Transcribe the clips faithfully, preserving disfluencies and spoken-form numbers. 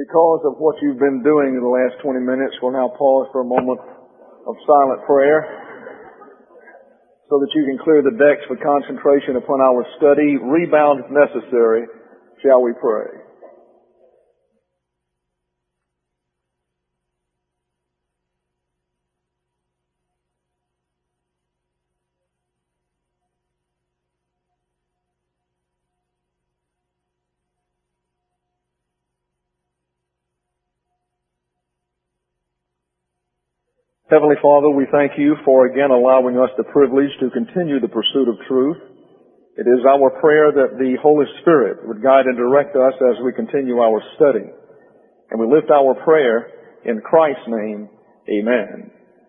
Because of what you've been doing in the last twenty minutes, we'll now pause for a moment of silent prayer so that you can clear the decks for concentration upon our study. Rebound if necessary. Shall we pray? Heavenly Father, we thank you for again allowing us the privilege to continue the pursuit of truth. It is our prayer that the Holy Spirit would guide and direct us as we continue our study. And we lift our prayer in Christ's name. Amen.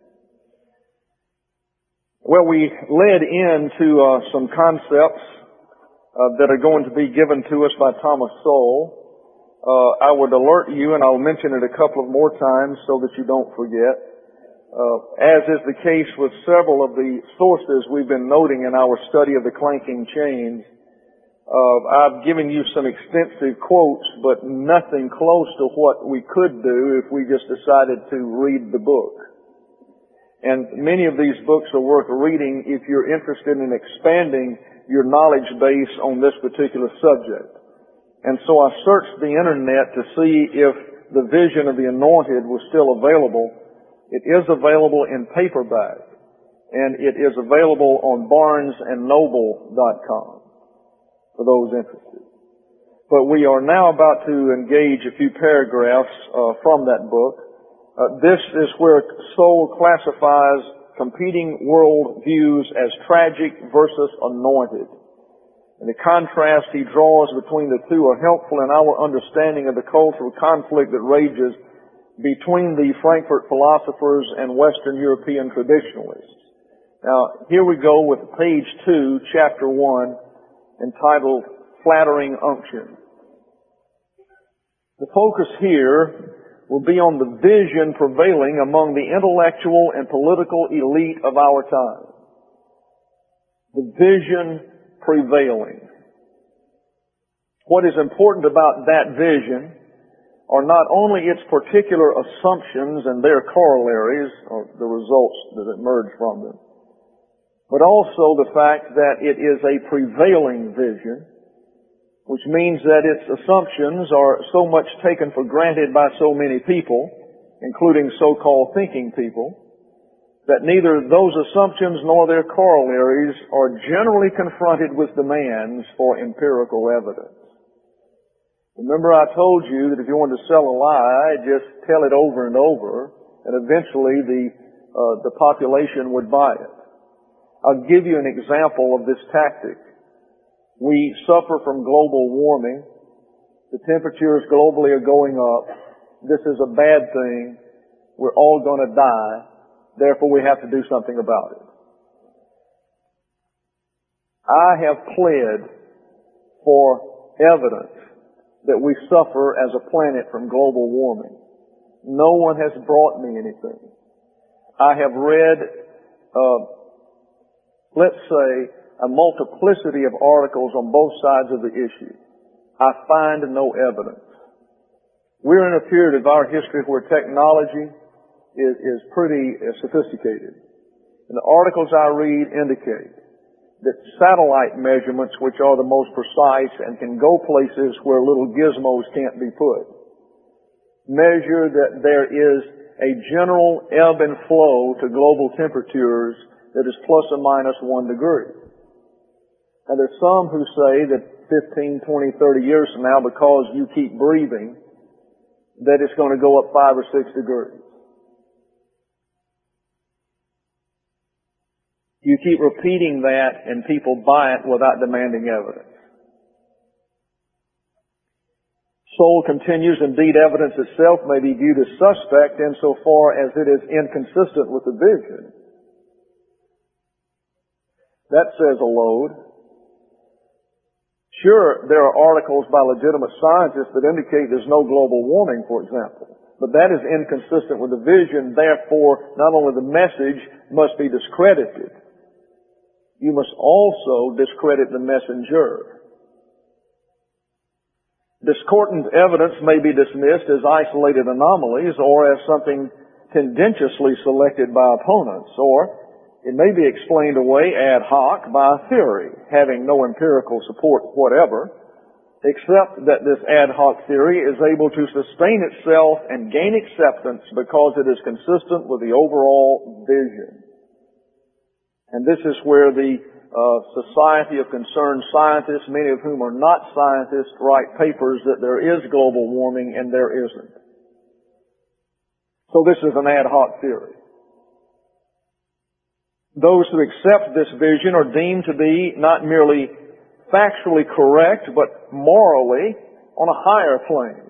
Well, we led into uh, some concepts uh, that are going to be given to us by Thomas Sowell. Uh, I would alert you, and I'll mention it a couple of more times so that you don't forget. Uh, as is the case with several of the sources we've been noting in our study of the clanking chains, uh, I've given you some extensive quotes, but nothing close to what we could do if we just decided to read the book. And many of these books are worth reading if you're interested in expanding your knowledge base on this particular subject. And so I searched the internet to see if the Vision of the Anointed was still available. It is available in paperback, and it is available on barnes and noble dot com for those interested. But we are now about to engage a few paragraphs uh, from that book. Uh, this is where Sowell classifies competing world views as tragic versus anointed. And the contrast he draws between the two are helpful in our understanding of the cultural conflict that rages between the Frankfurt philosophers and Western European traditionalists. Now, here we go with page two, chapter one, entitled Flattering Unction. The focus here will be on the vision prevailing among the intellectual and political elite of our time. The vision prevailing. What is important about that vision are not only its particular assumptions and their corollaries, or the results that emerge from them, but also the fact that it is a prevailing vision, which means that its assumptions are so much taken for granted by so many people, including so-called thinking people, that neither those assumptions nor their corollaries are generally confronted with demands for empirical evidence. Remember, I told you that if you wanted to sell a lie, just tell it over and over, and eventually the uh, the population would buy it. I'll give you an example of this tactic. We suffer from global warming. The temperatures globally are going up. This is a bad thing. We're all going to die. Therefore, we have to do something about it. I have pled for evidence that we suffer as a planet from global warming. No one has brought me anything. I have read, uh, let's say, a multiplicity of articles on both sides of the issue. I find no evidence. We're in a period of our history where technology is, is pretty uh, sophisticated. And the articles I read indicate that satellite measurements, which are the most precise and can go places where little gizmos can't be put, measure that there is a general ebb and flow to global temperatures that is plus or minus one degree. And there's some who say that fifteen, twenty, thirty years from now, because you keep breathing, that it's going to go up five or six degrees. You keep repeating that and people buy it without demanding evidence. Sowell continues, indeed, evidence itself may be viewed as suspect insofar as it is inconsistent with the vision. That says a load. Sure, there are articles by legitimate scientists that indicate there's no global warming, for example. But that is inconsistent with the vision. Therefore, not only the message must be discredited, you must also discredit the messenger. Discordant evidence may be dismissed as isolated anomalies or as something tendentiously selected by opponents, or it may be explained away ad hoc by a theory, having no empirical support whatever, except that this ad hoc theory is able to sustain itself and gain acceptance because it is consistent with the overall vision. And this is where the uh, Society of Concerned Scientists, many of whom are not scientists, write papers that there is global warming and there isn't. So this is an ad hoc theory. Those who accept this vision are deemed to be not merely factually correct, but morally on a higher plane.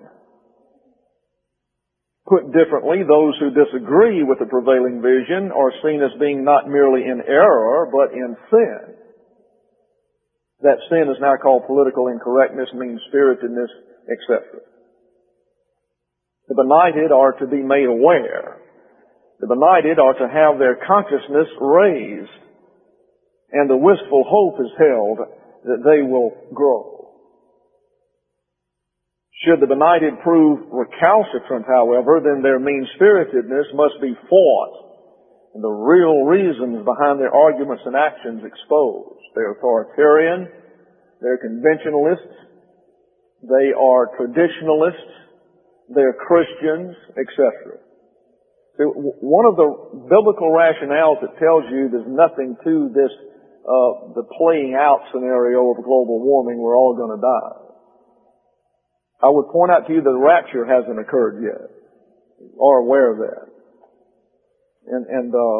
Put differently, those who disagree with the prevailing vision are seen as being not merely in error, but in sin. That sin is now called political incorrectness, mean-spiritedness, et cetera. The benighted are to be made aware. The benighted are to have their consciousness raised, and the wistful hope is held that they will grow. Should the benighted prove recalcitrant, however, then their mean-spiritedness must be fought, and the real reasons behind their arguments and actions exposed. They're authoritarian, they're conventionalists, they are traditionalists, they're Christians, et cetera. So one of the biblical rationales that tells you there's nothing to this, uh, the playing out scenario of global warming, we're all going to die. I would point out to you that the rapture hasn't occurred yet. You are aware of that. And, and, uh,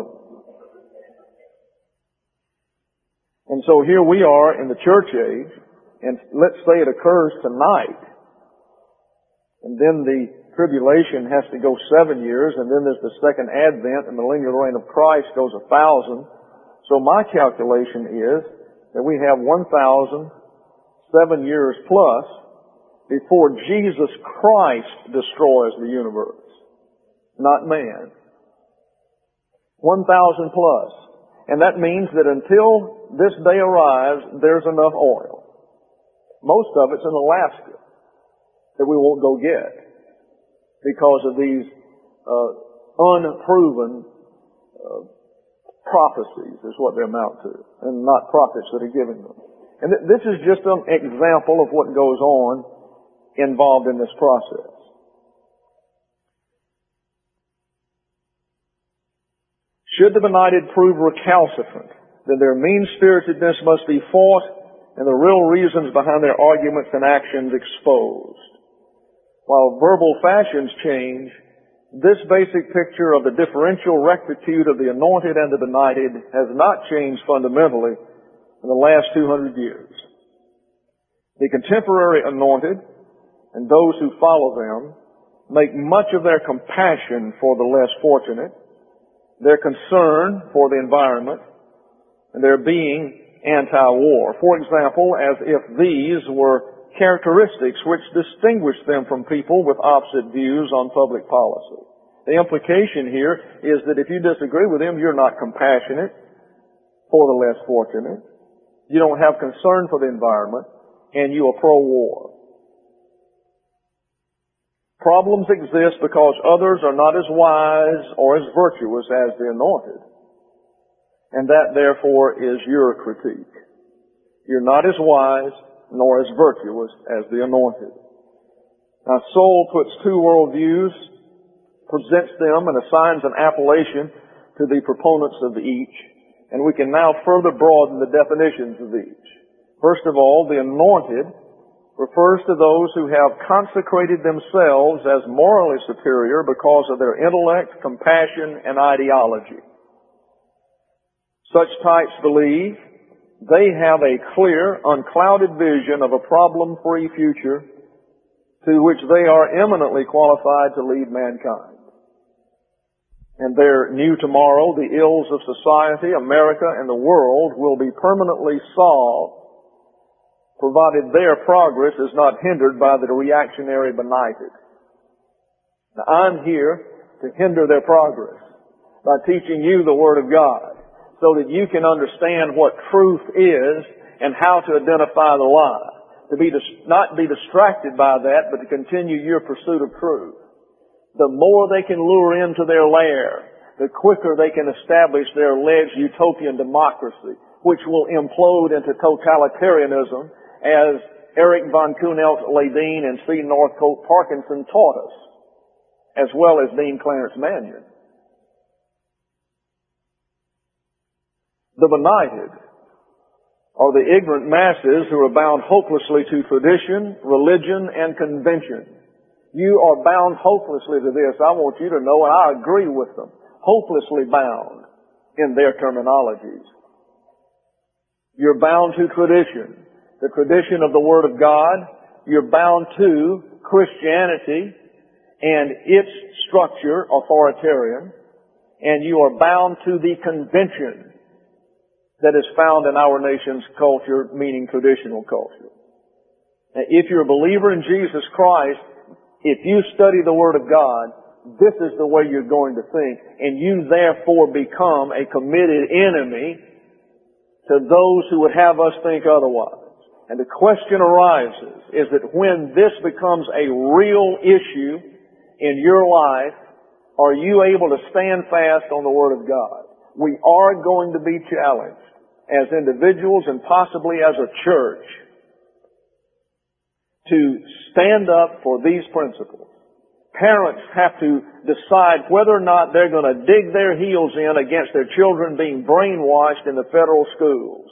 and so here we are in the church age, and let's say it occurs tonight, and then the tribulation has to go seven years, and then there's the second advent, and the millennial reign of Christ goes a thousand. So my calculation is that we have one thousand seven years plus before Jesus Christ destroys the universe, not man. one thousand plus. And that means that until this day arrives, there's enough oil. Most of it's in Alaska that we won't go get because of these uh, unproven uh, prophecies is what they amount to, and not prophets that are giving them. And th- this is just an example of what goes on involved in this process. Should the benighted prove recalcitrant, then their mean-spiritedness must be fought and the real reasons behind their arguments and actions exposed. While verbal fashions change, this basic picture of the differential rectitude of the anointed and the benighted has not changed fundamentally in the last two hundred years. The contemporary anointed and those who follow them make much of their compassion for the less fortunate, their concern for the environment, and their being anti-war. For example, as if these were characteristics which distinguish them from people with opposite views on public policy. The implication here is that if you disagree with them, you're not compassionate for the less fortunate, you don't have concern for the environment, and you are pro-war. Problems exist because others are not as wise or as virtuous as the anointed. And that, therefore, is your critique. You're not as wise nor as virtuous as the anointed. Now, Soule puts two worldviews, presents them, and assigns an appellation to the proponents of each. And we can now further broaden the definitions of each. First of all, the anointed refers to those who have consecrated themselves as morally superior because of their intellect, compassion, and ideology. Such types believe they have a clear, unclouded vision of a problem-free future to which they are eminently qualified to lead mankind. And their new tomorrow, the ills of society, America, and the world will be permanently solved provided their progress is not hindered by the reactionary benighted. Now, I'm here to hinder their progress by teaching you the Word of God so that you can understand what truth is and how to identify the lie. to be dis- not be distracted by that, but to continue your pursuit of truth. The more they can lure into their lair, the quicker they can establish their alleged utopian democracy, which will implode into totalitarianism, as Eric von Kuhnelt-Ledeen and C. Northcote Parkinson taught us, as well as Dean Clarence Mannion. The benighted are the ignorant masses who are bound hopelessly to tradition, religion, and convention. You are bound hopelessly to this. I want you to know, and I agree with them, hopelessly bound in their terminologies. You're bound to tradition, the tradition of the Word of God. You're bound to Christianity and its structure, authoritarian, and you are bound to the convention that is found in our nation's culture, meaning traditional culture. Now, if you're a believer in Jesus Christ, if you study the Word of God, this is the way you're going to think, and you therefore become a committed enemy to those who would have us think otherwise. And the question arises is that when this becomes a real issue in your life, are you able to stand fast on the Word of God? We are going to be challenged as individuals and possibly as a church to stand up for these principles. Parents have to decide whether or not they're going to dig their heels in against their children being brainwashed in the federal schools.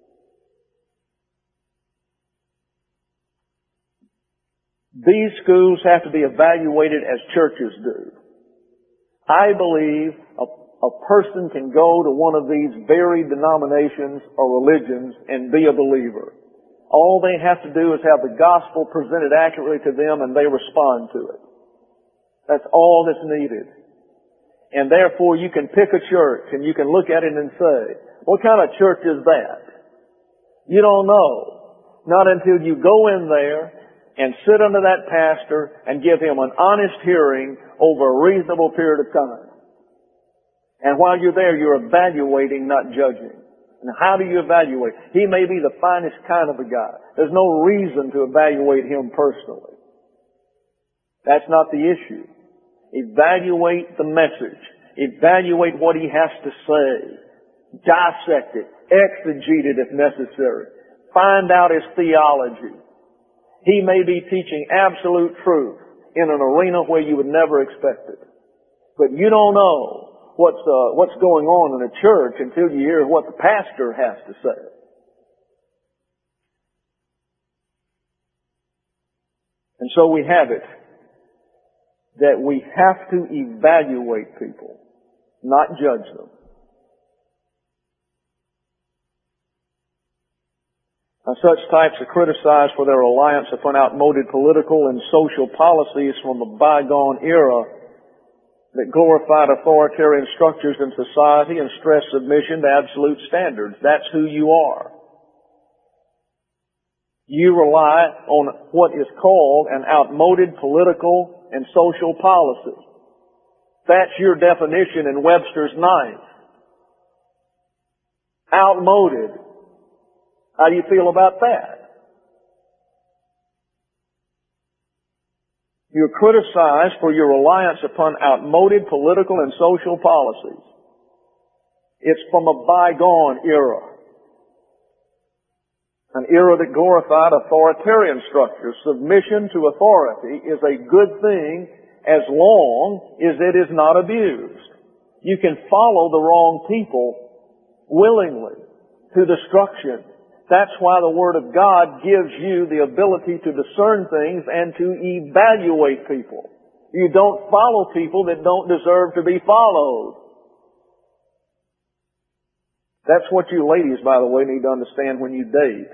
These schools have to be evaluated as churches do. I believe a, a person can go to one of these varied denominations or religions and be a believer. All they have to do is have the gospel presented accurately to them and they respond to it. That's all that's needed. And therefore you can pick a church and you can look at it and say, what kind of church is that? You don't know. Not until you go in there and sit under that pastor and give him an honest hearing over a reasonable period of time. And while you're there, you're evaluating, not judging. And how do you evaluate? He may be the finest kind of a guy. There's no reason to evaluate him personally. That's not the issue. Evaluate the message. Evaluate what he has to say. Dissect it. Exegete it if necessary. Find out his theology. He may be teaching absolute truth in an arena where you would never expect it. But you don't know what's uh, what's going on in a church until you hear what the pastor has to say. And so we have it that we have to evaluate people, not judge them. Now, such types are criticized for their reliance upon outmoded political and social policies from a bygone era that glorified authoritarian structures in society and stressed submission to absolute standards. That's who you are. You rely on what is called an outmoded political and social policy. That's your definition in Webster's ninth. Outmoded. How do you feel about that? You're criticized for your reliance upon outmoded political and social policies. It's from a bygone era. An era that glorified authoritarian structures. Submission to authority is a good thing as long as it is not abused. You can follow the wrong people willingly to destruction. That's why the Word of God gives you the ability to discern things and to evaluate people. You don't follow people that don't deserve to be followed. That's what you ladies, by the way, need to understand when you date.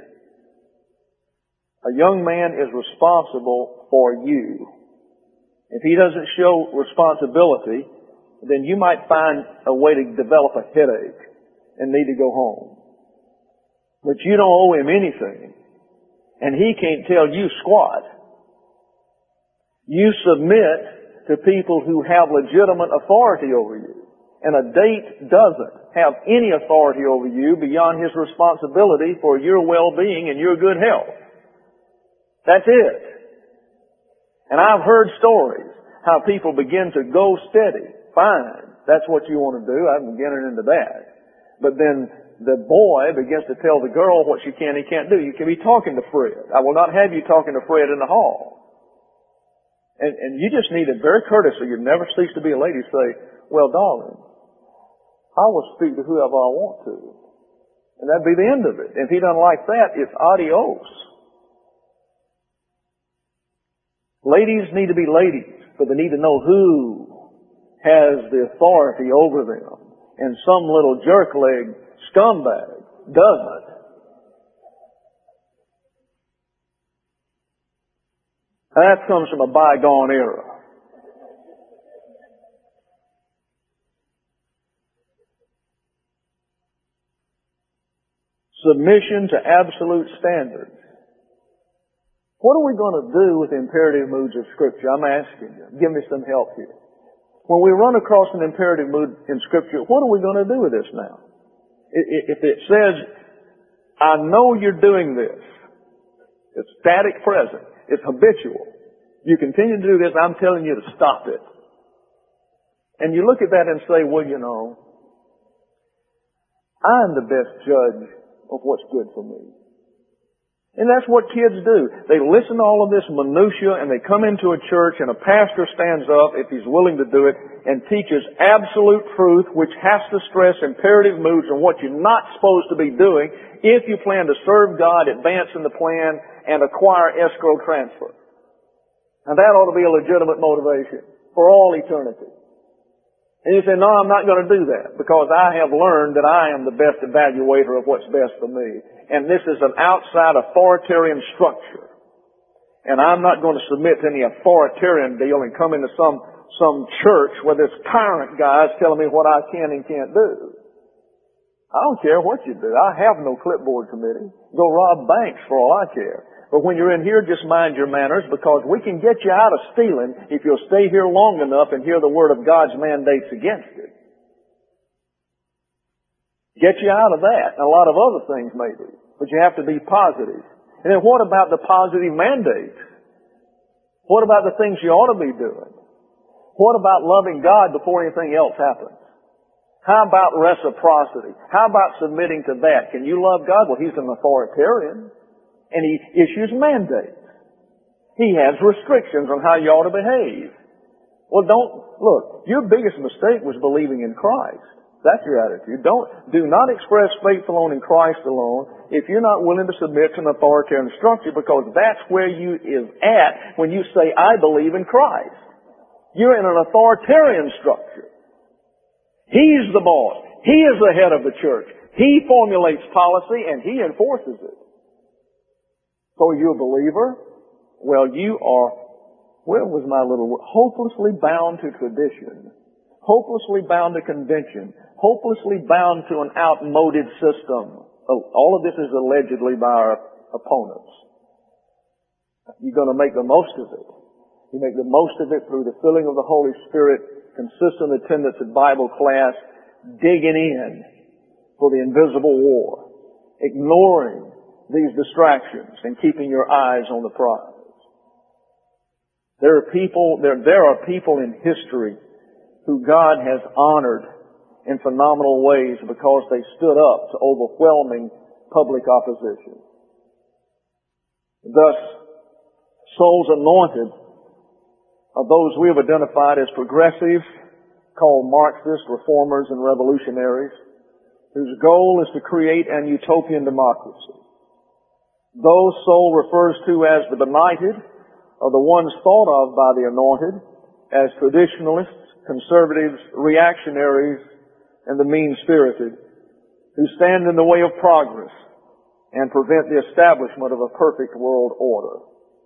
A young man is responsible for you. If he doesn't show responsibility, then you might find a way to develop a headache and need to go home. But you don't owe him anything. And he can't tell you squat. You submit to people who have legitimate authority over you. And a date doesn't have any authority over you beyond his responsibility for your well-being and your good health. That's it. And I've heard stories how people begin to go steady. Fine. That's what you want to do. I'm getting into that. But then the boy begins to tell the girl what she can and can't do. You can be talking to Fred. I will not have you talking to Fred in the hall. And, and you just need it very courteously. You never cease to be a lady. Say, well, darling, I will speak to whoever I want to. And that'd be the end of it. If he doesn't like that, it's adios. Ladies need to be ladies, but they need to know who has the authority over them. And some little jerk-leg scumbag doesn't. That comes from a bygone era. Submission to absolute standards. What are we going to do with the imperative moods of Scripture? I'm asking you. Give me some help here. When we run across an imperative mood in Scripture, what are we going to do with this now? If it says, I know you're doing this, it's static present, it's habitual. You continue to do this, I'm telling you to stop it. And you look at that and say, well, you know, I'm the best judge of what's good for me. And that's what kids do. They listen to all of this minutia and they come into a church and a pastor stands up, if he's willing to do it, and teaches absolute truth which has to stress imperative moods and what you're not supposed to be doing if you plan to serve God, advance in the plan, and acquire escrow transfer. And that ought to be a legitimate motivation for all eternity. And you say, no, I'm not going to do that because I have learned that I am the best evaluator of what's best for me. And this is an outside authoritarian structure. And I'm not going to submit to any authoritarian deal and come into some, some church where there's tyrant guys telling me what I can and can't do. I don't care what you do. I have no clipboard committee. Go rob banks for all I care. But when you're in here, just mind your manners because we can get you out of stealing if you'll stay here long enough and hear the word of God's mandates against it. Get you out of that and a lot of other things maybe. But you have to be positive. And then what about the positive mandates? What about the things you ought to be doing? What about loving God before anything else happens? How about reciprocity? How about submitting to that? Can you love God? Well, He's an authoritarian. And He issues mandates. He has restrictions on how you ought to behave. Well, don't, look, your biggest mistake was believing in Christ. That's your attitude. Don't, do not express faith alone in Christ alone if you're not willing to submit to an authoritarian structure because that's where you is at when you say, I believe in Christ. You're in an authoritarian structure. He's the boss. He is the head of the church. He formulates policy and He enforces it. So are you a believer? Well, you are, where was my little word? Hopelessly bound to tradition. Hopelessly bound to convention. Hopelessly bound to an outmoded system. All of this is allegedly by our opponents. You're going to make the most of it. You make the most of it through the filling of the Holy Spirit, consistent attendance at Bible class, digging in for the invisible war, ignoring these distractions and keeping your eyes on the prize. There are people, there, there are people in history who God has honored in phenomenal ways because they stood up to overwhelming public opposition. Thus, souls anointed are those we have identified as progressives, called Marxists, reformers, and revolutionaries, whose goal is to create an utopian democracy. Those soul refers to as the benighted are the ones thought of by the anointed as traditionalists, conservatives, reactionaries, and the mean-spirited who stand in the way of progress and prevent the establishment of a perfect world order.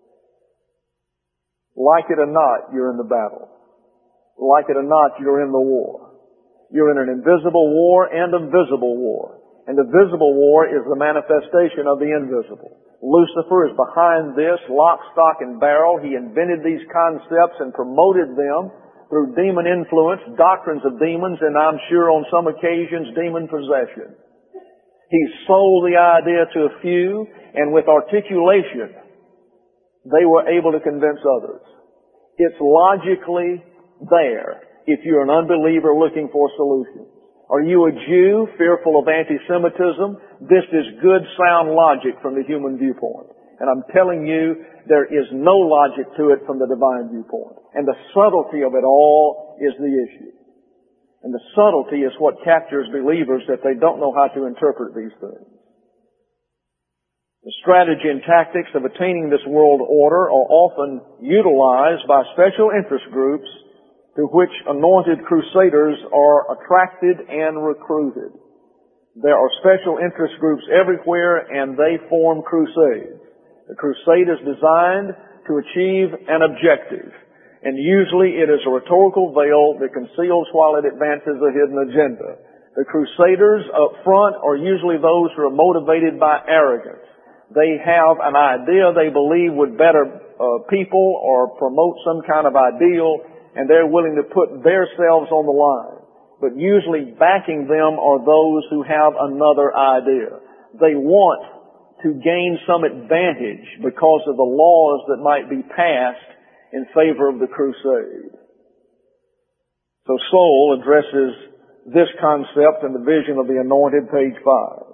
Like it or not, you're in the battle. Like it or not, you're in the war. You're in an invisible war and a visible war. And the visible war is the manifestation of the invisible. Lucifer is behind this, lock, stock, and barrel. He invented these concepts and promoted them through demon influence, doctrines of demons, and I'm sure on some occasions demon possession. He sold the idea to a few, and with articulation they were able to convince others. It's logically there if you're an unbeliever looking for solutions. Are you a Jew fearful of anti-Semitism? This is good, sound logic from the human viewpoint. And I'm telling you, there is no logic to it from the divine viewpoint. And the subtlety of it all is the issue. And the subtlety is what captures believers that they don't know how to interpret these things. The strategy and tactics of attaining this world order are often utilized by special interest groups to which anointed crusaders are attracted and recruited. There are special interest groups everywhere, and they form crusades. The crusade is designed to achieve an objective, and usually it is a rhetorical veil that conceals while it advances a hidden agenda. The crusaders up front are usually those who are motivated by arrogance. They have an idea they believe would better uh, people or promote some kind of ideal, and they're willing to put themselves on the line. But usually backing them are those who have another idea. They want to gain some advantage because of the laws that might be passed in favor of the crusade. So Soule addresses this concept in the Vision of the Anointed, page five.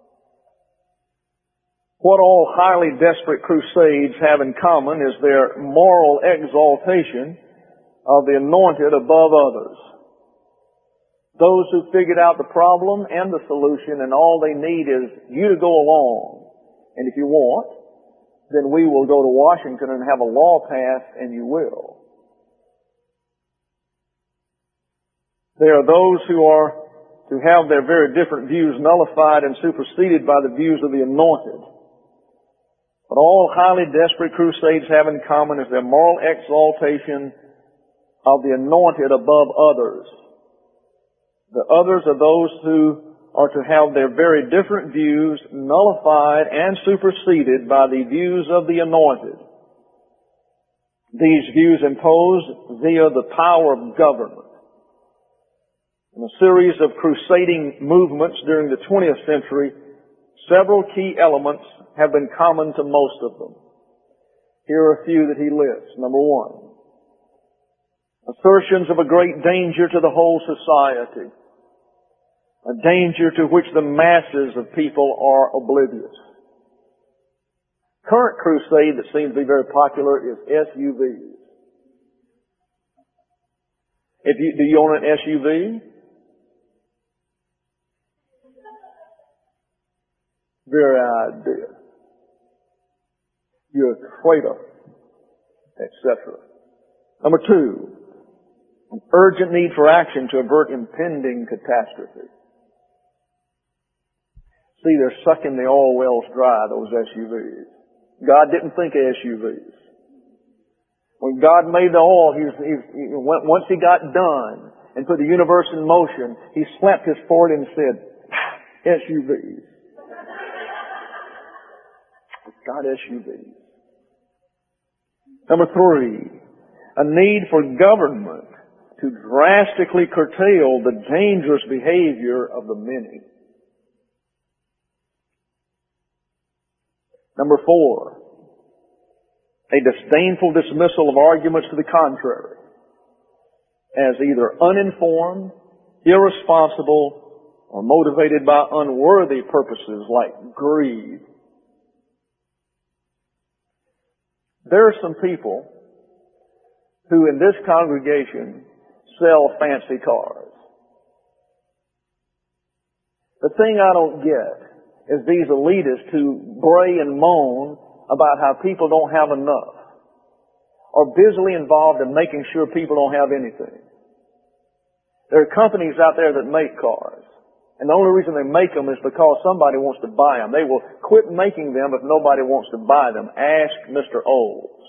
What all highly desperate crusades have in common is their moral exaltation of the anointed above others. Those who figured out the problem and the solution, and all they need is you to go along. And if you want, then we will go to Washington and have a law passed, and you will. There are those who are to have their very different views nullified and superseded by the views of the anointed. But all highly desperate crusades have in common is their moral exaltation of the anointed above others. The others are those who are to have their very different views nullified and superseded by the views of the anointed. These views imposed via the power of government. In a series of crusading movements during the twentieth century, several key elements have been common to most of them. Here are a few that he lists. Number one, assertions of a great danger to the whole society, a danger to which the masses of people are oblivious. Current crusade that seems to be very popular is S U Vs. If you, do you own an S U V? Very idea. You're a traitor, et cetera. Number two, an urgent need for action to avert impending catastrophe. See, they're sucking the oil wells dry, those S U Vs. God didn't think of S U Vs. When God made the oil, he was, he, he, once He got done and put the universe in motion, He slapped His forehead and said, S U Vs. God, S U Vs. Number three, a need for government to drastically curtail the dangerous behavior of the many. Number four, a disdainful dismissal of arguments to the contrary as either uninformed, irresponsible, or motivated by unworthy purposes like greed. There are some people who in this congregation sell fancy cars. The thing I don't get is these elitists who bray and moan about how people don't have enough, are busily involved in making sure people don't have anything. There are companies out there that make cars, and the only reason they make them is because somebody wants to buy them. They will quit making them if nobody wants to buy them. Ask Mister Olds.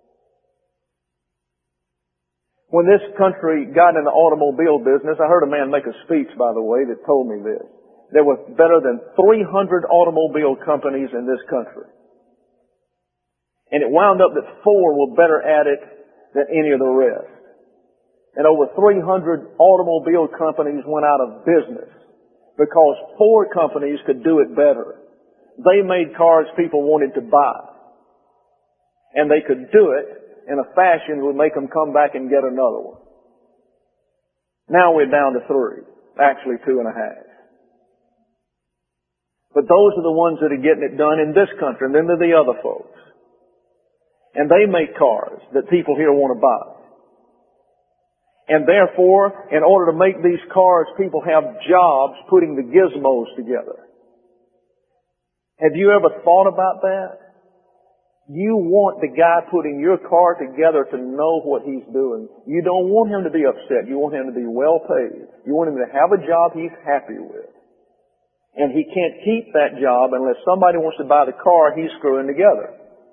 When this country got in the automobile business, I heard a man make a speech, by the way, that told me this. There were better than three hundred automobile companies in this country. And it wound up that four were better at it than any of the rest. And over three hundred automobile companies went out of business because four companies could do it better. They made cars people wanted to buy. and they could do it in a fashion that would make them come back and get another one. Now we're down to three, actually two and a half. But those are the ones that are getting it done in this country, and then there are the other folks. And they make cars that people here want to buy. And therefore, in order to make these cars, people have jobs putting the gizmos together. Have you ever thought about that? You want the guy putting your car together to know what he's doing. You don't want him to be upset. You want him to be well paid. You want him to have a job he's happy with. And he can't keep that job unless somebody wants to buy the car he's screwing together.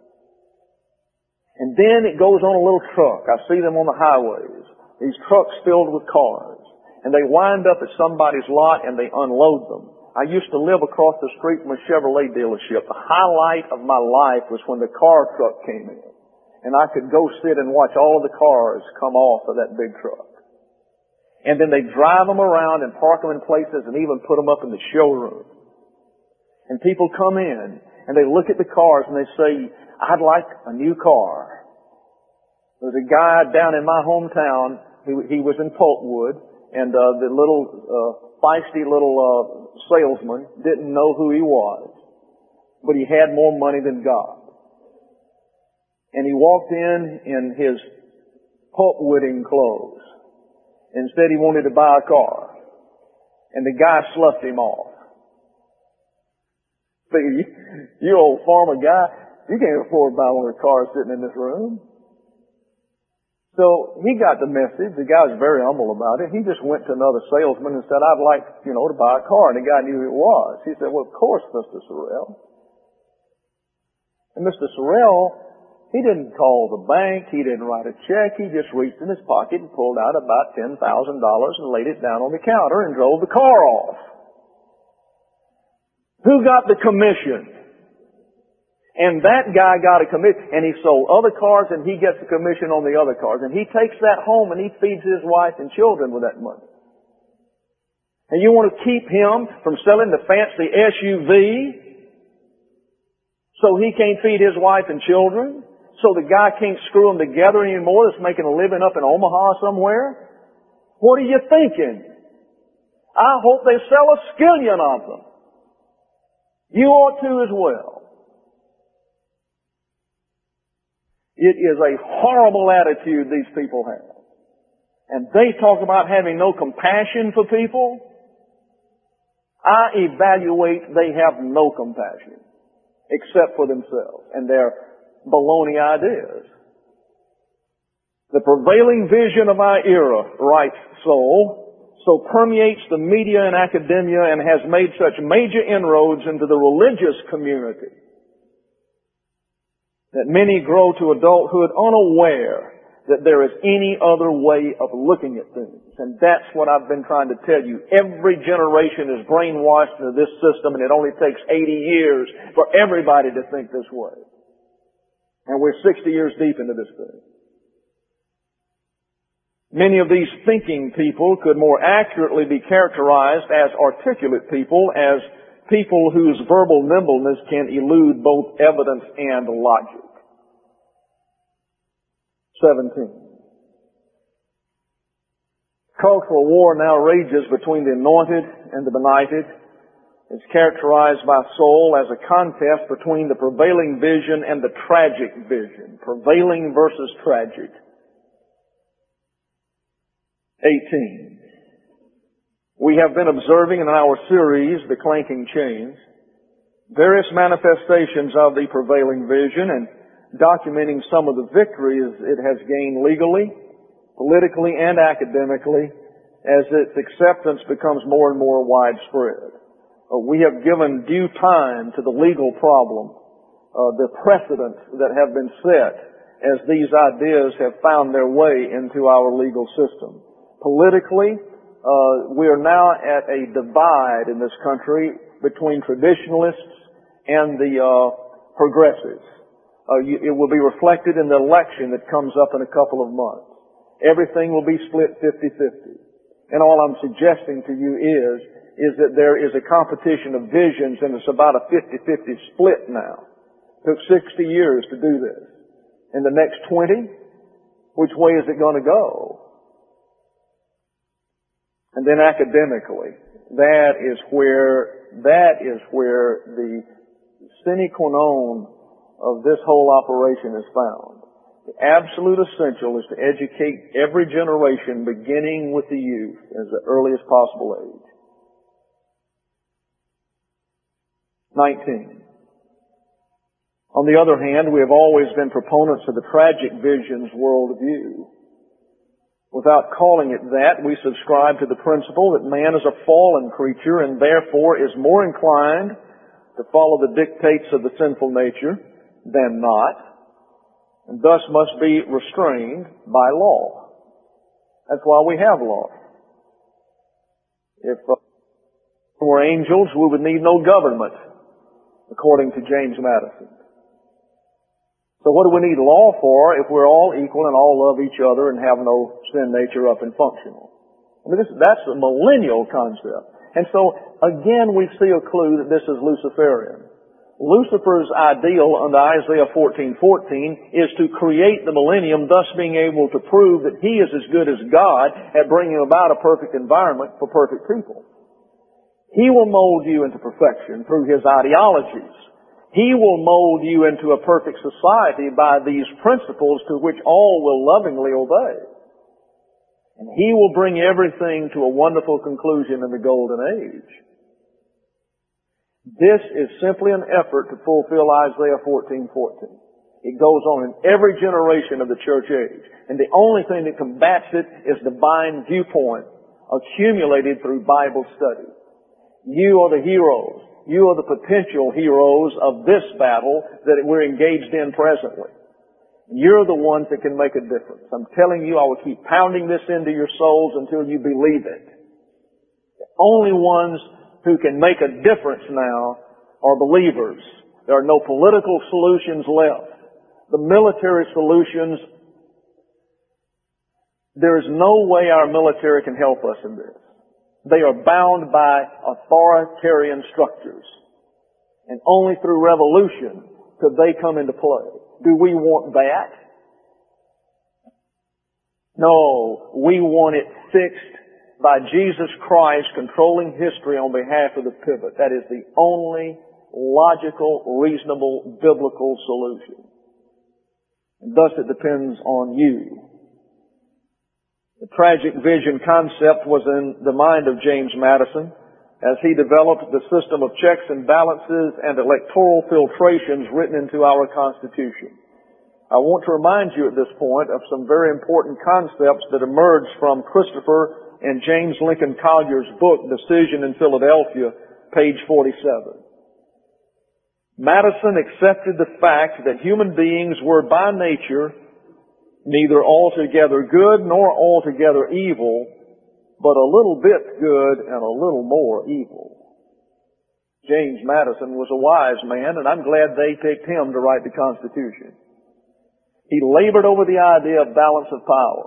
And then it goes on a little truck. I see them on the highways. These trucks filled with cars. And they wind up at somebody's lot and they unload them. I used to live across the street from a Chevrolet dealership. The highlight of my life was when the car truck came in. And I could go sit and watch all of the cars come off of that big truck. And then they drive them around and park them in places and even put them up in the showroom. And people come in and they look at the cars and they say, I'd like a new car. There's a guy down in my hometown, who he was in Polkwood, and uh, the little uh, feisty little uh, salesman didn't know who he was, but he had more money than God. And he walked in in his pulpwooding clothes and said he wanted to buy a car. And the guy sloughed him off. See, you, you old farmer guy, you can't afford to buy one of the cars sitting in this room. So he got the message. The guy was very humble about it. He just went to another salesman and said, I'd like, you know, to buy a car. And the guy knew who it was. He said, well, of course, Mister Sorrell. And Mister Sorrell, he didn't call the bank. He didn't write a check. He just reached in his pocket and pulled out about ten thousand dollars and laid it down on the counter and drove the car off. Who got the commission? And that guy got a commission, and he sold other cars, and he gets a commission on the other cars. And he takes that home, and he feeds his wife and children with that money. And you want to keep him from selling the fancy S U V so he can't feed his wife and children? So the guy can't screw them together anymore that's making a living up in Omaha somewhere? What are you thinking? I hope they sell a skillion of them. You ought to as well. It is a horrible attitude these people have. And they talk about having no compassion for people. I evaluate they have no compassion except for themselves and their baloney ideas. The prevailing vision of our era, writes Soule, so permeates the media and academia and has made such major inroads into the religious community that many grow to adulthood unaware that there is any other way of looking at things. And that's what I've been trying to tell you. Every generation is brainwashed into this system, and it only takes eighty years for everybody to think this way. And we're sixty years deep into this thing. Many of these thinking people could more accurately be characterized as articulate people, as people whose verbal nimbleness can elude both evidence and logic. seventeen. Cultural war now rages between the anointed and the benighted. It's characterized by Soule as a contest between the prevailing vision and the tragic vision. Prevailing versus tragic. eighteen. We have been observing in our series, The Clanking Chains, various manifestations of the prevailing vision and documenting some of the victories it has gained legally, politically, and academically as its acceptance becomes more and more widespread. Uh, we have given due time to the legal problem, uh, the precedents that have been set as these ideas have found their way into our legal system. Politically, Uh, we are now at a divide in this country between traditionalists and the uh, progressives. Uh, you, it will be reflected in the election that comes up in a couple of months. Everything will be split fifty-fifty. And all I'm suggesting to you is, is that there is a competition of visions, and it's about a fifty-fifty split now. It took sixty years to do this. In the next twenty, which way is it going to go? And then academically, that is where, that is where the sine qua non of this whole operation is found. The absolute essential is to educate every generation, beginning with the youth, as the earliest possible age. nineteen. On the other hand, we have always been proponents of the tragic visions worldview. Without calling it that, we subscribe to the principle that man is a fallen creature and therefore is more inclined to follow the dictates of the sinful nature than not, and thus must be restrained by law. That's why we have law. If uh, we were angels, we would need no government, according to James Madison. So what do we need law for if we're all equal and all love each other and have no sin nature up and functional? I mean, this, that's a millennial concept. And so, again, we see a clue that this is Luciferian. Lucifer's ideal under Isaiah fourteen fourteen is to create the millennium, thus being able to prove that he is as good as God at bringing about a perfect environment for perfect people. He will mold you into perfection through his ideologies. He will mold you into a perfect society by these principles to which all will lovingly obey. And he will bring everything to a wonderful conclusion in the golden age. This is simply an effort to fulfill Isaiah fourteen fourteen. It goes on in every generation of the church age. And the only thing that combats it is divine viewpoint accumulated through Bible study. You are the heroes. You are the potential heroes of this battle that we're engaged in presently. You're the ones that can make a difference. I'm telling you, I will keep pounding this into your souls until you believe it. The only ones who can make a difference now are believers. There are no political solutions left. The military solutions, there is no way our military can help us in this. They are bound by authoritarian structures. And only through revolution could they come into play. Do we want that? No, we want it fixed by Jesus Christ controlling history on behalf of the pivot. That is the only logical, reasonable, biblical solution. And thus it depends on you. The tragic vision concept was in the mind of James Madison as he developed the system of checks and balances and electoral filtrations written into our Constitution. I want to remind you at this point of some very important concepts that emerged from Christopher and James Lincoln Collier's book, Decision in Philadelphia, page forty-seven. Madison accepted the fact that human beings were by nature neither altogether good nor altogether evil, but a little bit good and a little more evil. James Madison was a wise man, and I'm glad they picked him to write the Constitution. He labored over the idea of balance of power.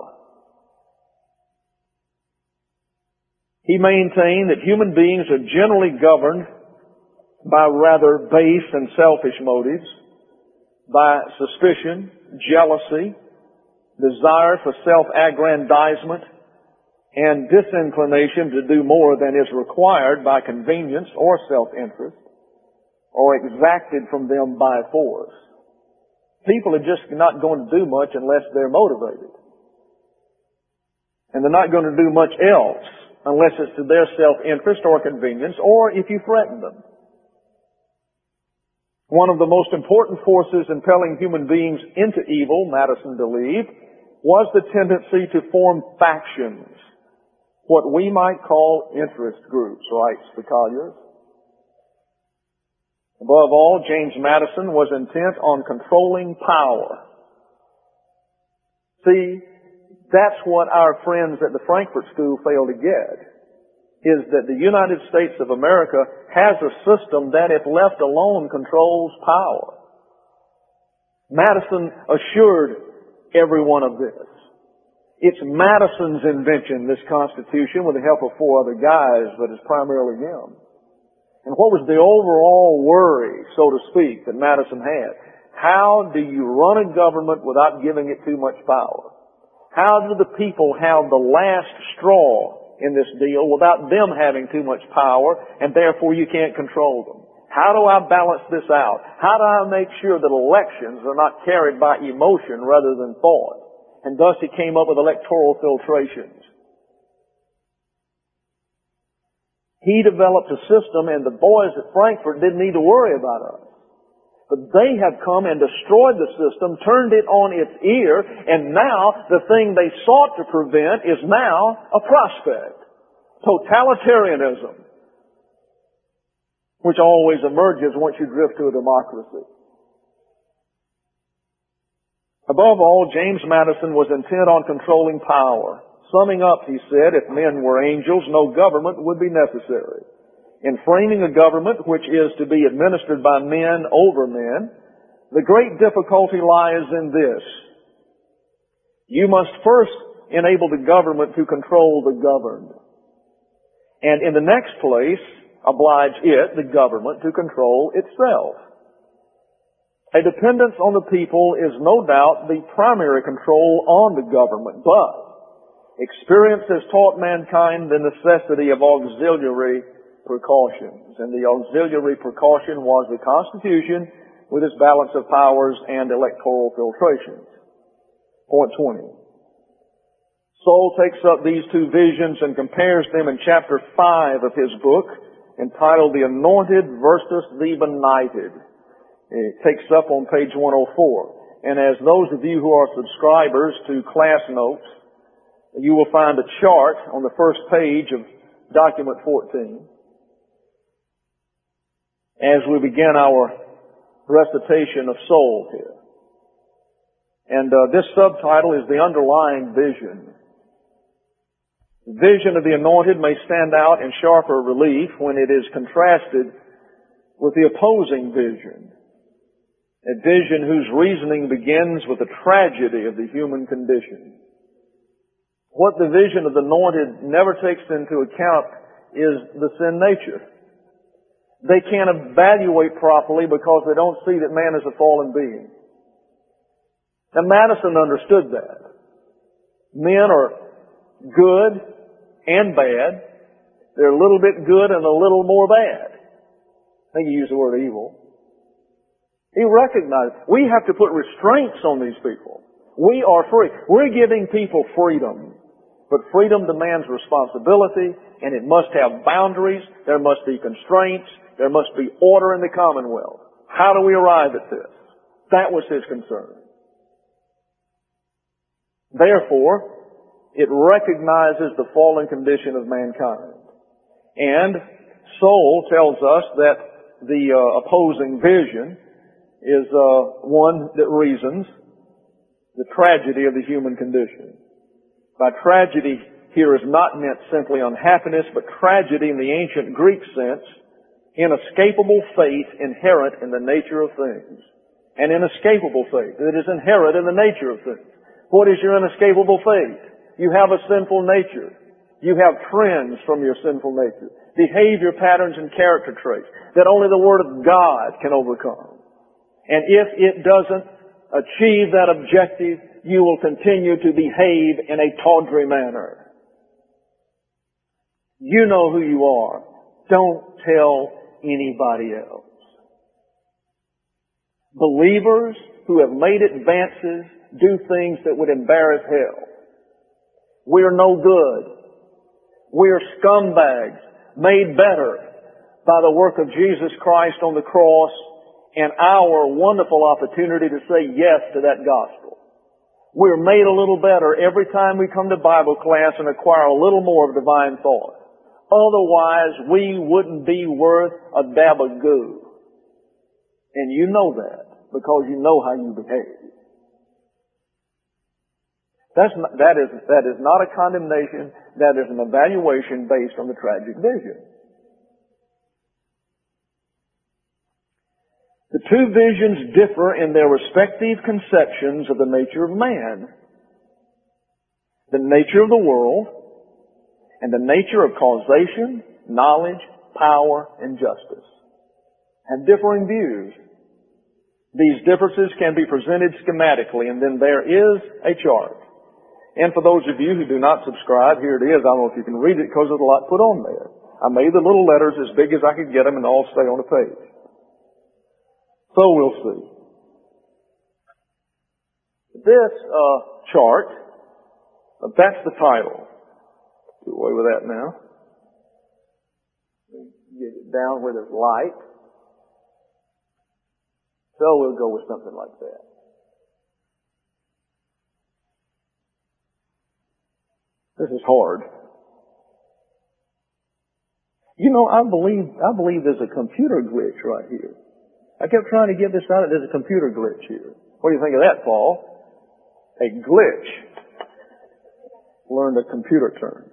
He maintained that human beings are generally governed by rather base and selfish motives, by suspicion, jealousy, desire for self-aggrandizement, and disinclination to do more than is required by convenience or self-interest, or exacted from them by force. People are just not going to do much unless they're motivated. And they're not going to do much else unless it's to their self-interest or convenience, or if you threaten them. One of the most important forces impelling human beings into evil, Madison believed, was the tendency to form factions, what we might call interest groups, writes the Colliers. Above all, James Madison was intent on controlling power. See, that's what our friends at the Frankfurt School fail to get, is that the United States of America has a system that, if left alone, controls power. Madison assured everyone of this. It's Madison's invention, this Constitution, with the help of four other guys, but it's primarily him. And what was the overall worry, so to speak, that Madison had? How do you run a government without giving it too much power? How do the people have the last straw in this deal without them having too much power, and therefore you can't control them? How do I balance this out? How do I make sure that elections are not carried by emotion rather than thought? And thus he came up with electoral filtrations. He developed a system, and the boys at Frankfurt didn't need to worry about us. But they have come and destroyed the system, turned it on its ear, and now the thing they sought to prevent is now a prospect. Totalitarianism, which always emerges once you drift to a democracy. Above all, James Madison was intent on controlling power. Summing up, he said, if men were angels, no government would be necessary. In framing a government which is to be administered by men over men, the great difficulty lies in this. You must first enable the government to control the governed. And in the next place, oblige it, the government, to control itself. A dependence on the people is no doubt the primary control on the government, but experience has taught mankind the necessity of auxiliary precautions. And the auxiliary precaution was the Constitution with its balance of powers and electoral filtrations. Point twenty. Saul takes up these two visions and compares them in chapter five of his book, entitled The Anointed versus the Benighted. It takes up on page one oh four. And as those of you who are subscribers to class notes, you will find a chart on the first page of document fourteen as we begin our recitation of Saul here. And uh, this subtitle is the underlying vision. The vision of the anointed may stand out in sharper relief when it is contrasted with the opposing vision. A vision whose reasoning begins with the tragedy of the human condition. What the vision of the anointed never takes into account is the sin nature. They can't evaluate properly because they don't see that man is a fallen being. Now Madison understood that. Men are good and bad. They're a little bit good and a little more bad. I think he used the word evil. He recognized we have to put restraints on these people. We are free. We're giving people freedom. But freedom demands responsibility, and it must have boundaries. There must be constraints. There must be order in the commonwealth. How do we arrive at this? That was his concern. Therefore, it recognizes the fallen condition of mankind. And Saul tells us that the uh, opposing vision is uh, one that reasons the tragedy of the human condition. By tragedy here is not meant simply unhappiness, but tragedy in the ancient Greek sense, inescapable fate inherent in the nature of things. An inescapable fate that is inherent in the nature of things. What is your inescapable fate? You have a sinful nature. You have trends from your sinful nature. Behavior patterns and character traits that only the Word of God can overcome. And if it doesn't achieve that objective, you will continue to behave in a tawdry manner. You know who you are. Don't tell anybody else. Believers who have made advances do things that would embarrass hell. We are no good. We are scumbags made better by the work of Jesus Christ on the cross and our wonderful opportunity to say yes to that gospel. We're made a little better every time we come to Bible class and acquire a little more of divine thought. Otherwise, we wouldn't be worth a dab of goo. And you know that because you know how you behave. That's not, that is, that is not a condemnation. That is an evaluation based on the tragic vision. The two visions differ in their respective conceptions of the nature of man, the nature of the world, and the nature of causation, knowledge, power, and justice. Have differing views. These differences can be presented schematically, and then there is a chart. And for those of you who do not subscribe, here it is. I don't know if you can read it because there's a lot put on there. I made the little letters as big as I could get them and all stay on the page. So we'll see. This uh, chart, that's the title. Do away with that now. Get it down where there's light. So we'll go with something like that. This is hard. You know, I believe, I believe there's a computer glitch right here. I kept trying to get this out. There's a computer glitch here. What do you think of that, Paul? A glitch. Learned a computer term.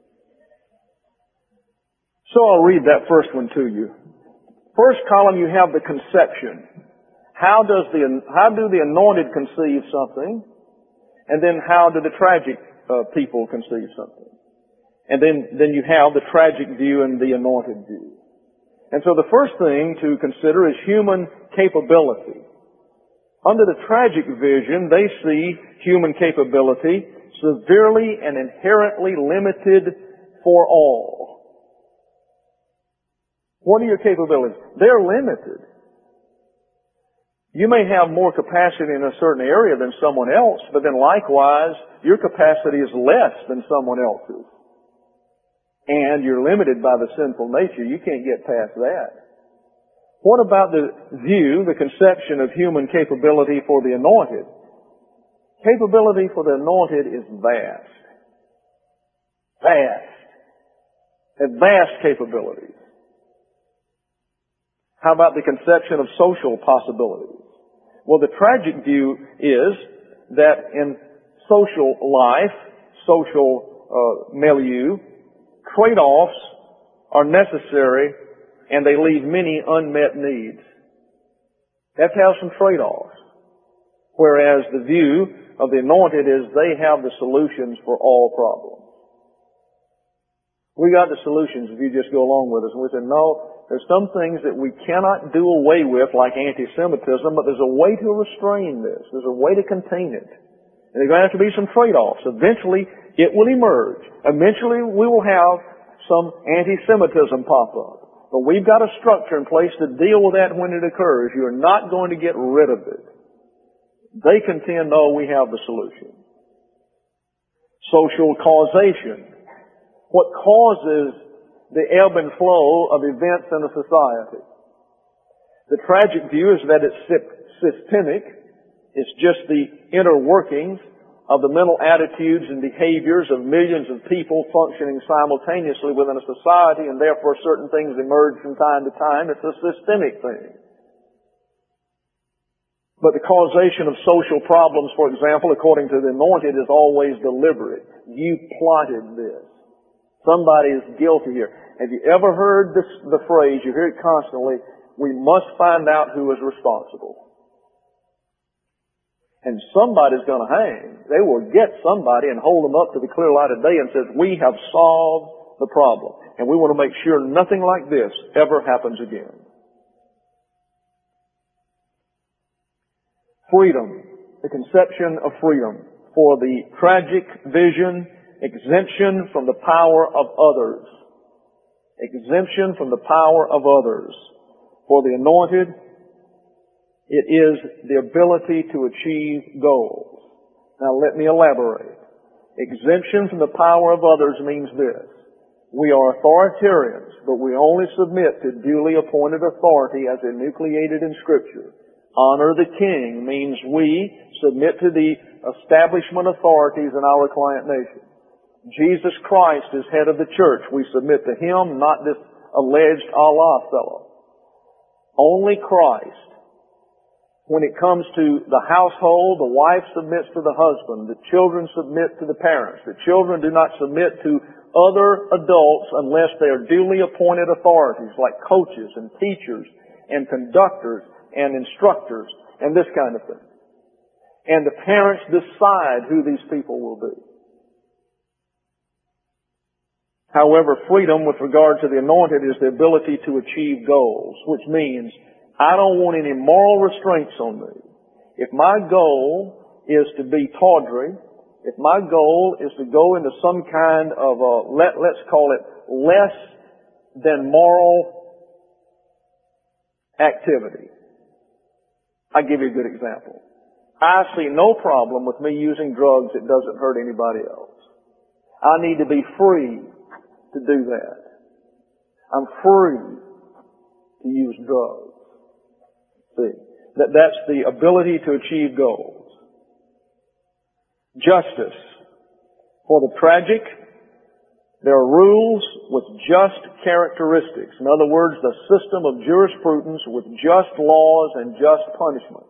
So I'll read that first one to you. First column, you have the conception. How does the, how do the anointed conceive something? And then how do the tragic uh, people conceive something? And then, then you have the tragic view and the anointed view. And so the first thing to consider is human capability. Under the tragic vision, they see human capability severely and inherently limited for all. What are your capabilities? They're limited. You may have more capacity in a certain area than someone else, but then likewise, your capacity is less than someone else's. And you're limited by the sinful nature. You can't get past that. What about the view, the conception of human capability for the anointed? Capability for the anointed is vast. Vast. And vast capabilities. How about the conception of social possibilities? Well, the tragic view is that in social life, social uh, milieu, trade-offs are necessary and they leave many unmet needs. They have to have some trade-offs. Whereas the view of the anointed is they have the solutions for all problems. We got the solutions if you just go along with us. And we said, no, there's some things that we cannot do away with like anti-Semitism, but there's a way to restrain this. There's a way to contain it. And there's going to have to be some trade-offs. Eventually, it will emerge. Eventually, we will have some anti-Semitism pop up. But we've got a structure in place to deal with that when it occurs. You're not going to get rid of it. They contend, no, we have the solution. Social causation. What causes the ebb and flow of events in a society? The tragic view is that it's systemic. It's just the inner workings of the mental attitudes and behaviors of millions of people functioning simultaneously within a society, and therefore certain things emerge from time to time. It's a systemic thing. But the causation of social problems, for example, according to the anointed, is always deliberate. You plotted this. Somebody is guilty here. Have you ever heard this, the phrase, you hear it constantly, we must find out who is responsible. And somebody's going to hang. They will get somebody and hold them up to the clear light of day and says, we have solved the problem. And we want to make sure nothing like this ever happens again. Freedom. The conception of freedom. For the tragic vision, exemption from the power of others. Exemption from the power of others. For the anointed, it is the ability to achieve goals. Now let me elaborate. Exemption from the power of others means this. We are authoritarians, but we only submit to duly appointed authority as enucleated in Scripture. Honor the king means we submit to the establishment authorities in our client nation. Jesus Christ is head of the church. We submit to Him, not this alleged Allah fellow. Only Christ. When it comes to the household, the wife submits to the husband. The children submit to the parents. The children do not submit to other adults unless they are duly appointed authorities like coaches and teachers and conductors and instructors and this kind of thing. And the parents decide who these people will be. However, freedom with regard to the anointed is the ability to achieve goals, which means I don't want any moral restraints on me. If my goal is to be tawdry, if my goal is to go into some kind of a, let, let's call it less than moral activity. I'll give you a good example. I see no problem with me using drugs that doesn't hurt anybody else. I need to be free to do that. I'm free to use drugs. See, that, that's the ability to achieve goals. Justice. For the tragic, there are rules with just characteristics. In other words, the system of jurisprudence with just laws and just punishments.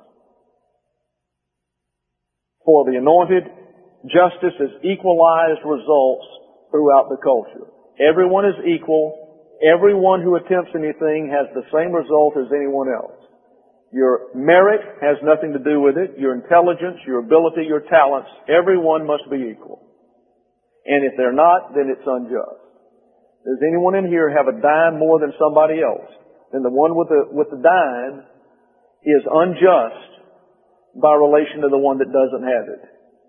For the anointed, justice is equalized results throughout the culture. Everyone is equal. Everyone who attempts anything has the same result as anyone else. Your merit has nothing to do with it. Your intelligence, your ability, your talents, everyone must be equal. And if they're not, then it's unjust. Does anyone in here have a dime more than somebody else? Then the one with the, with the dime is unjust by relation to the one that doesn't have it.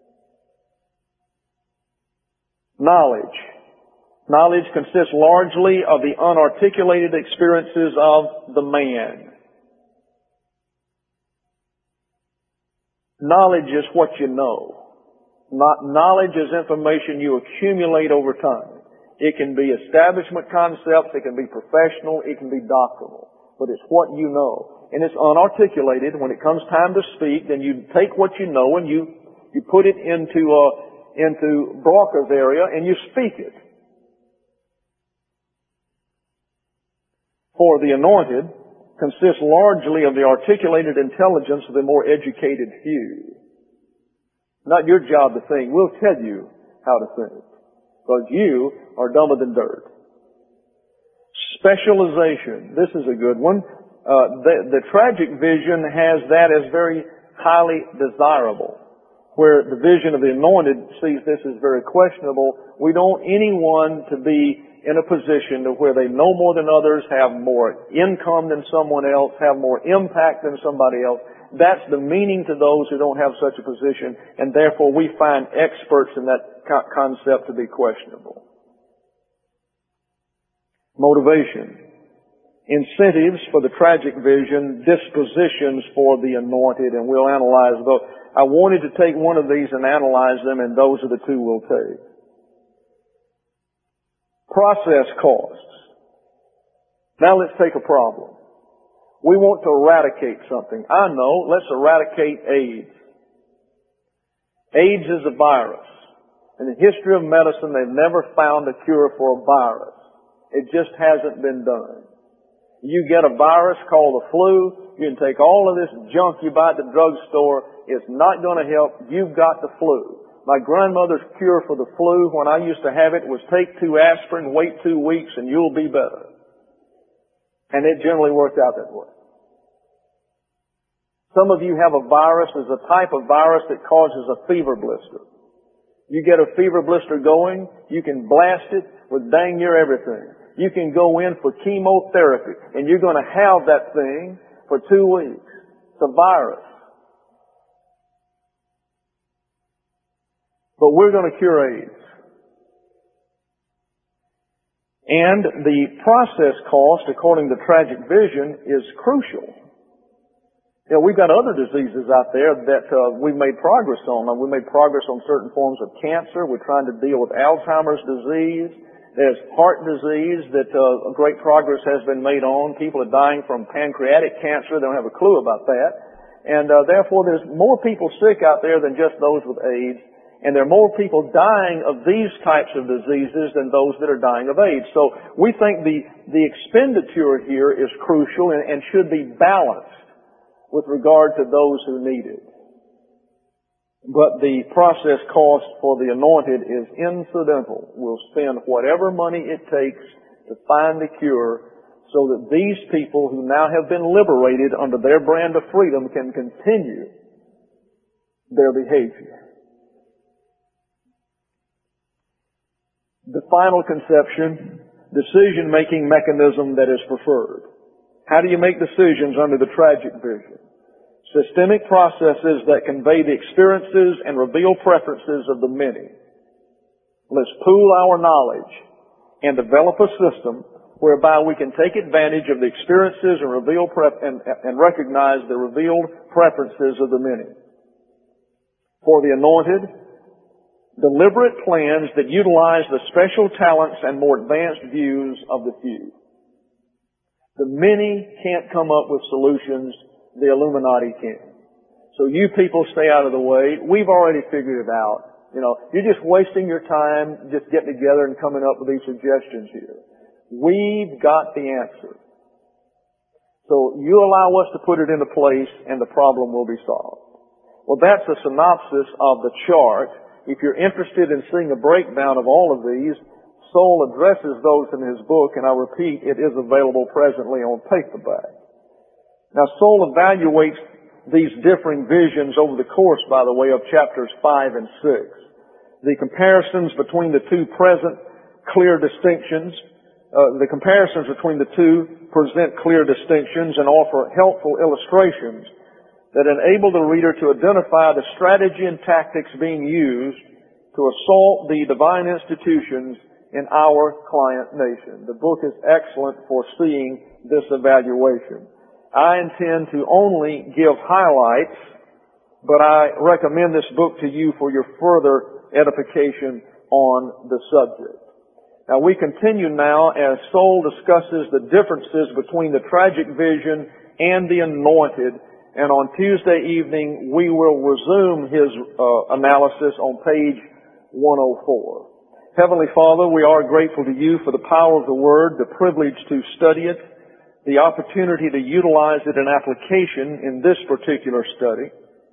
Knowledge. Knowledge consists largely of the unarticulated experiences of the man. Knowledge is what you know. Not knowledge is information you accumulate over time. It can be establishment concepts, it can be professional, it can be doctrinal. But it's what you know. And it's unarticulated. When it comes time to speak, then you take what you know and you, you put it into, uh, into Broca's area and you speak it. For the anointed consists largely of the articulated intelligence of the more educated few. Not your job to think. We'll tell you how to think. Because you are dumber than dirt. Specialization. This is a good one. Uh, the, the tragic vision has that as very highly desirable. Where the vision of the anointed sees this as very questionable. We don't want anyone to be in a position to where they know more than others, have more income than someone else, have more impact than somebody else. That's the meaning to those who don't have such a position, and therefore we find experts in that co- concept to be questionable. Motivation. Incentives for the tragic vision, dispositions for the anointed, and we'll analyze those. I wanted to take one of these and analyze them, and those are the two we'll take. Process costs. Now let's take a problem. We want to eradicate something. I know, let's eradicate AIDS. AIDS is a virus. In the history of medicine, they've never found a cure for a virus. It just hasn't been done. You get a virus called the flu, you can take all of this junk you buy at the drugstore, it's not going to help, you've got the flu. My grandmother's cure for the flu when I used to have it was take two aspirin, wait two weeks, and you'll be better. And it generally worked out that way. Some of you have a virus, there's a type of virus that causes a fever blister. You get a fever blister going, you can blast it with dang near everything. You can go in for chemotherapy, and you're going to have that thing for two weeks. It's a virus. But we're going to cure AIDS. And the process cost, according to tragic vision, is crucial. You know, we've got other diseases out there that uh, we've made progress on. We made progress on certain forms of cancer. We're trying to deal with Alzheimer's disease. There's heart disease that uh, great progress has been made on. People are dying from pancreatic cancer. They don't have a clue about that. And uh, therefore, there's more people sick out there than just those with AIDS. And there are more people dying of these types of diseases than those that are dying of AIDS. So we think the, the expenditure here is crucial and, and should be balanced with regard to those who need it. But the process cost for the anointed is incidental. We'll spend whatever money it takes to find the cure so that these people who now have been liberated under their brand of freedom can continue their behavior. The final conception, decision-making mechanism that is preferred. How do you make decisions under the tragic vision? Systemic processes that convey the experiences and reveal preferences of the many. Let's pool our knowledge and develop a system whereby we can take advantage of the experiences and reveal pref- and, and recognize the revealed preferences of the many. For the anointed, deliberate plans that utilize the special talents and more advanced views of the few. The many can't come up with solutions, the Illuminati can. So you people stay out of the way. We've already figured it out. You know, you're just wasting your time just getting together and coming up with these suggestions here. We've got the answer. So you allow us to put it into place and the problem will be solved. Well, that's a synopsis of the chart. If you're interested in seeing a breakdown of all of these, Soule addresses those in his book, and I repeat, it is available presently on paperback. Now, Soule evaluates these differing visions over the course, by the way, of chapters five and six. The comparisons between the two present clear distinctions, uh, the comparisons between the two present clear distinctions and offer helpful illustrations that enable the reader to identify the strategy and tactics being used to assault the divine institutions in our client nation. The book is excellent for seeing this evaluation. I intend to only give highlights, but I recommend this book to you for your further edification on the subject. Now we continue now as Soule discusses the differences between the tragic vision and the anointed. And on Tuesday evening, we will resume his uh, analysis on page one oh four. Heavenly Father, we are grateful to you for the power of the Word, the privilege to study it, the opportunity to utilize it in application in this particular study.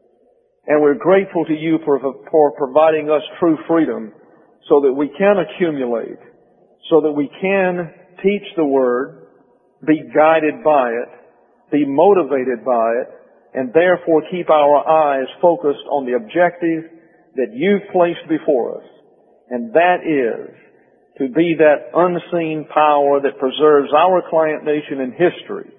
And we're grateful to you for, for providing us true freedom so that we can accumulate, so that we can teach the Word, be guided by it, be motivated by it, and therefore keep our eyes focused on the objective that you've placed before us. And that is to be that unseen power that preserves our client nation in history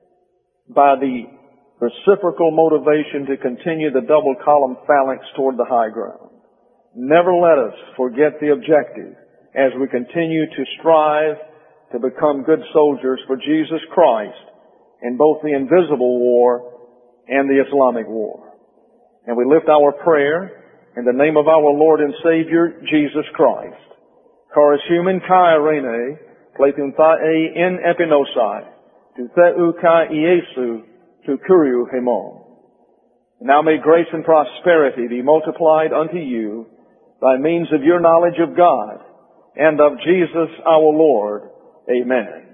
by the reciprocal motivation to continue the double column phalanx toward the high ground. Never let us forget the objective as we continue to strive to become good soldiers for Jesus Christ in both the invisible war and the Islamic war. And we lift our prayer in the name of our Lord and Savior, Jesus Christ. Chorus human kai rene, pleitun thae in epinosai, tu theu kai Iesu, tu kuriu hemon. Now may grace and prosperity be multiplied unto you by means of your knowledge of God and of Jesus our Lord. Amen.